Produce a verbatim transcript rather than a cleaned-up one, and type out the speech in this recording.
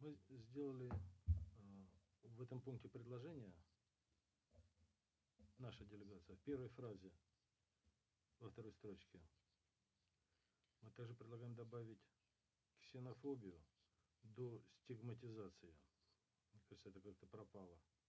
Мы сделали э, в этом пункте предложение, наша делегация, в первой фразе, во второй строчке. Мы также предлагаем добавить ксенофобию до стигматизации. Мне кажется, это как-то пропало.